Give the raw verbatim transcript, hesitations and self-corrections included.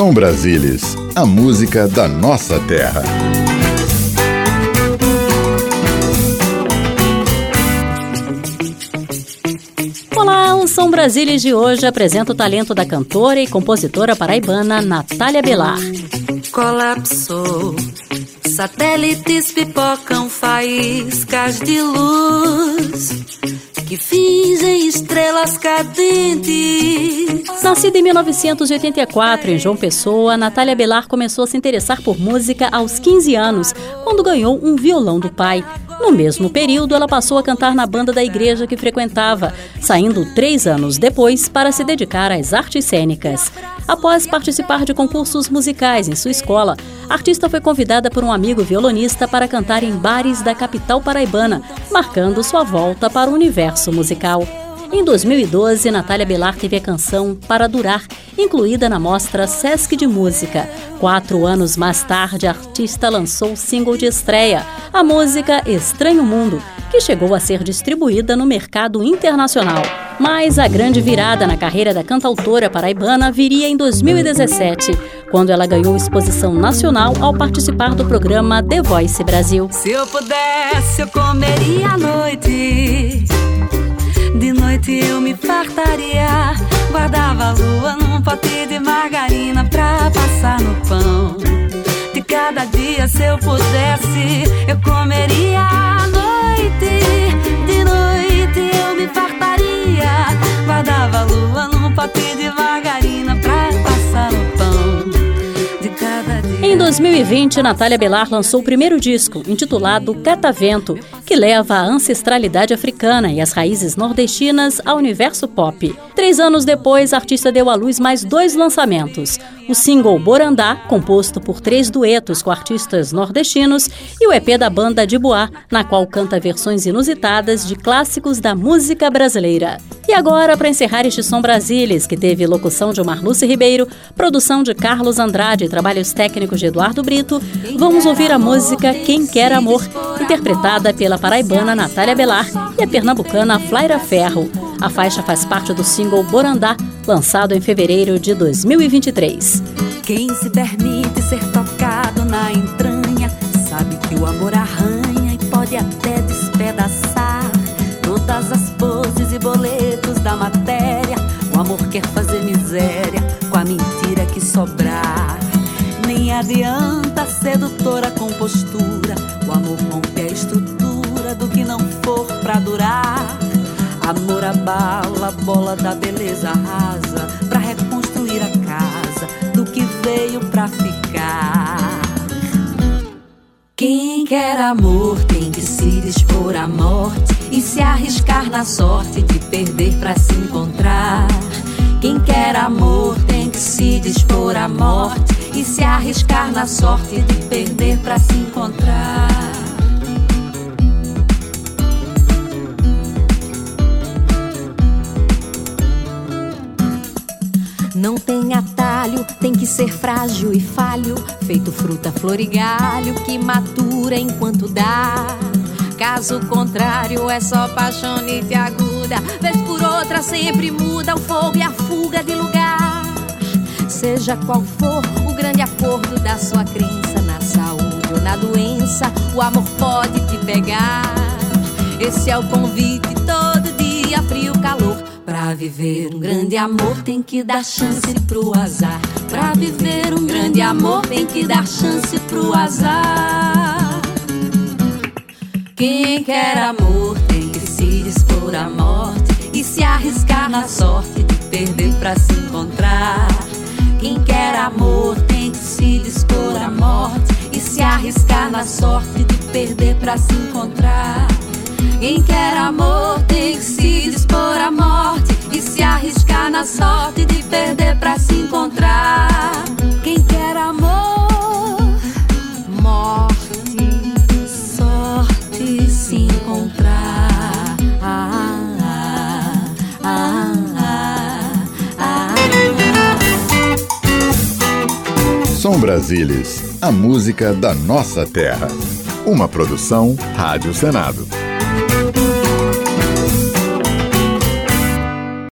Som Brasilis, a música da nossa terra. Olá, o Som Brasilis de hoje apresenta o talento da cantora e compositora paraibana Natália Belar. Colapsou, satélites pipocam faíscas de luz que fingem estrelas cadentes. Nascida em mil novecentos e oitenta e quatro em João Pessoa, Natália Belar começou a se interessar por música aos quinze anos, quando ganhou um violão do pai. No mesmo período, ela passou a cantar na banda da igreja que frequentava, saindo três anos depois para se dedicar às artes cênicas. Após participar de concursos musicais em sua escola, a artista foi convidada por um amigo violonista para cantar em bares da capital paraibana, marcando sua volta para o universo musical. Em dois mil e doze, Natália Belar teve a canção Para Durar, incluída na mostra Sesc de Música. Quatro anos mais tarde, a artista lançou o single de estreia, a música Estranho Mundo, que chegou a ser distribuída no mercado internacional. Mas a grande virada na carreira da cantautora paraibana viria em dois mil e dezessete, quando ela ganhou exposição nacional ao participar do programa The Voice Brasil. Se eu pudesse, eu comeria à noite. De noite eu me fartaria, guardava a lua num pote de margarina pra passar no pão. De cada dia, se eu pudesse, eu comeria à noite. De noite eu me fartaria, guardava a lua num pote de margarina pra passar no pão. De cada dia. Em dois mil e vinte, Natália Belar lançou o primeiro disco, intitulado Catavento, que leva a ancestralidade africana e as raízes nordestinas ao universo pop. Três anos depois, a artista deu à luz mais dois lançamentos: o single Borandá, composto por três duetos com artistas nordestinos, e o E P da banda de Boá, na qual canta versões inusitadas de clássicos da música brasileira. E agora, para encerrar este Som Brasilis, que teve locução de Marluce Ribeiro, produção de Carlos Andrade e trabalhos técnicos de Eduardo Brito, vamos ouvir a música Quem Quer Amor, interpretada pela paraibana Natália Belar e a pernambucana Flaira Ferro. A faixa faz parte do single Borandá, lançado em fevereiro de dois mil e vinte e três. Quem se permite ser tocado na entranha sabe que o amor arranha e pode até despedaçar todas as poses e boletos da matéria. O amor quer fazer miséria com a mentira que sobrar. Nem adianta sedutora compostura, o amor rompe a estrutura do que não for pra durar. Amor abala a bola da beleza rasa pra reconstruir a casa do que veio pra ficar. Quem quer amor tem que se dispor à morte e se arriscar na sorte de perder pra se encontrar. Quem quer amor tem que se dispor à morte e se arriscar na sorte de perder pra se encontrar. Não tem atalho, tem que ser frágil e falho, feito fruta, flor e galho que matura enquanto dá. Caso contrário é só paixonite aguda, vez por outra sempre muda o fogo e a fuga de lugar. Seja qual for o grande acordo da sua crença, na saúde ou na doença, o amor pode te pegar. Esse é o convite todo dia, frio, calor. Pra viver um grande amor tem que dar chance pro azar. Pra viver um grande amor tem que dar chance pro azar. Quem quer amor tem que se dispor à morte e se arriscar na sorte de perder pra se encontrar. Quem quer amor tem que se dispor à morte e se arriscar na sorte de perder pra se encontrar. Quem quer amor tem que se dispor à morte e se arriscar na sorte de perder pra se encontrar. Quem quer amor, morte, sorte se encontrar. Ah, ah, ah, ah, ah, ah. Som Brasilis, a música da nossa terra. Uma produção Rádio Senado.